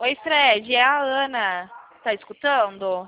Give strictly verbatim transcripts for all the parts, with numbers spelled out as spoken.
Oi, Fred, é a Ana. Tá escutando?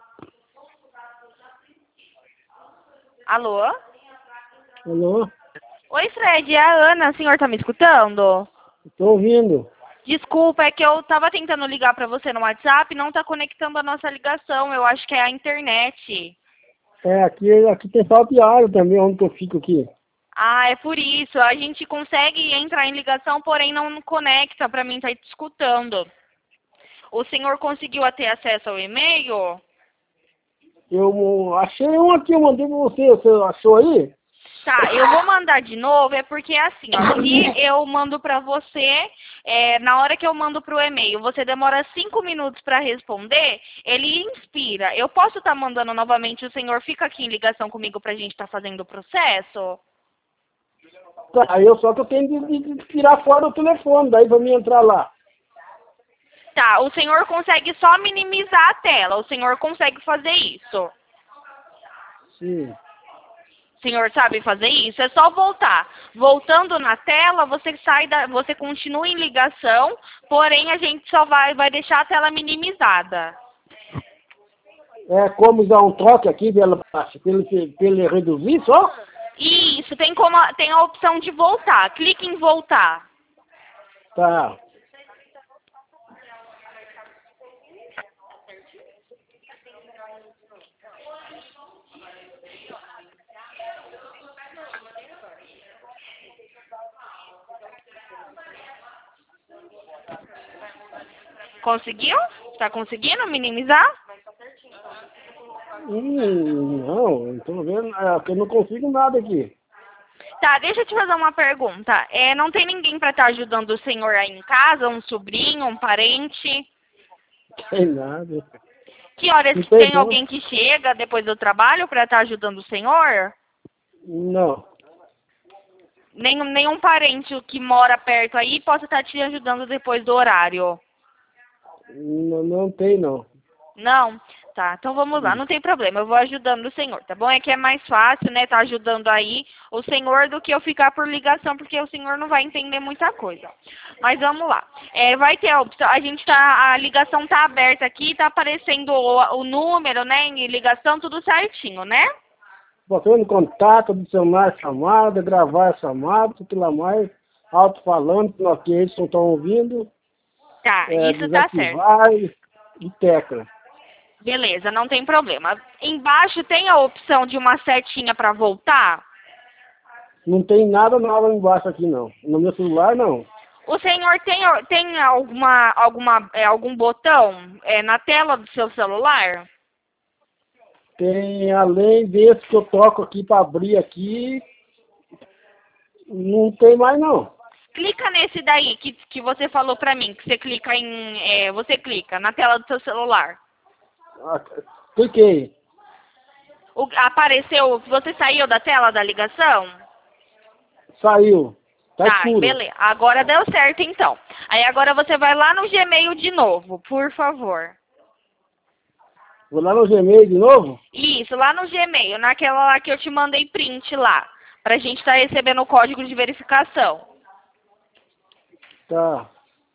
Alô? Alô? Oi, Fred, é a Ana. O senhor tá me escutando? Estou ouvindo. Desculpa, é que eu tava tentando ligar pra você no WhatsApp e não tá conectando a nossa ligação. Eu acho que é a internet. É, aqui, aqui tem falta de área também, onde que eu fico aqui. Ah, é por isso. A gente consegue entrar em ligação, porém não conecta pra mim tá te escutando. O senhor conseguiu ter acesso ao e-mail? Eu achei um aqui, eu mandei pra você. Você achou aí? Tá, eu vou mandar de novo, é porque é assim, ó, se eu mando pra você, é, na hora que eu mando pro e-mail, você demora cinco minutos pra responder, ele inspira. Eu posso estar mandando novamente, o senhor fica aqui em ligação comigo pra gente estar fazendo o processo? Tá, eu só que eu tenho de, de- de tirar fora o telefone, daí pra mim entrar lá. Tá, o senhor consegue só minimizar a tela, o senhor consegue fazer isso. Sim. O senhor sabe fazer isso? É só voltar. Voltando na tela, você sai da, você continua em ligação, porém a gente só vai, vai deixar a tela minimizada. É como dar um toque aqui pela, pra ele, pra ele reduzir só? Isso, tem como a- tem a opção de voltar. Clique em voltar. Tá. Conseguiu? Tá conseguindo minimizar? Hum, não, não tô vendo, é, que eu não consigo nada aqui. Tá, deixa eu te fazer uma pergunta. É, não tem ninguém para estar ajudando o senhor aí em casa? Um sobrinho, um parente? Tem nada. Que horas Não que tem tem não. alguém que chega depois do trabalho para estar ajudando o senhor? Não. Nenhum, nenhum parente que mora perto aí possa estar te ajudando depois do horário? Não, não tem não. Não? Tá, então vamos lá, não tem problema, eu vou ajudando o senhor, tá bom? É que é mais fácil, né, tá ajudando aí o senhor do que eu ficar por ligação, porque o senhor não vai entender muita coisa. Mas vamos lá. É, vai ter a opção, a gente tá, a ligação tá aberta aqui, tá aparecendo o, o número, né, em ligação, tudo certinho, né? Botando contato, adicionar a chamada, gravar a chamada, tudo lá mais, alto-falando, que eles não estão ouvindo, Tá, é, isso tá certo. desativar e, e tecla. Beleza, não tem problema. Embaixo tem a opção de uma setinha para voltar? Não tem nada nada embaixo aqui não. No meu celular não. O senhor tem, tem alguma, alguma, é, algum botão é, na tela do seu celular? Tem, além desse que eu toco aqui para abrir aqui, não tem mais não. Clica nesse daí que, que você falou pra mim, que você clica em, é, você clica na tela do seu celular. Ah, cliquei. O, apareceu, você saiu da tela da ligação? Saiu. Tá Tá, escuro. beleza. Agora deu certo então. Aí agora você vai lá no Gmail de novo, por favor. Vou lá no Gmail de novo? Isso, lá no Gmail, naquela lá que eu te mandei print lá, pra gente estar recebendo o código de verificação. Tá.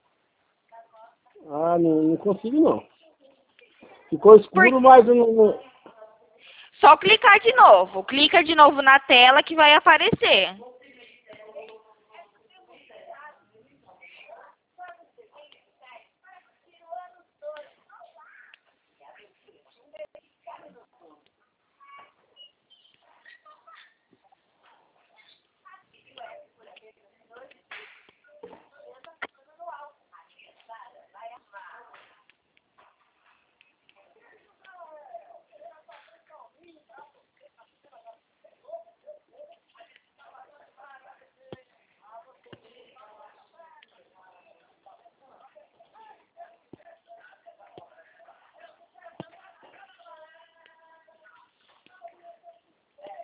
Ah, não, não consigo não. Ficou Por... escuro, mas eu não, não- Só clicar de novo. Clica de novo na tela que vai aparecer.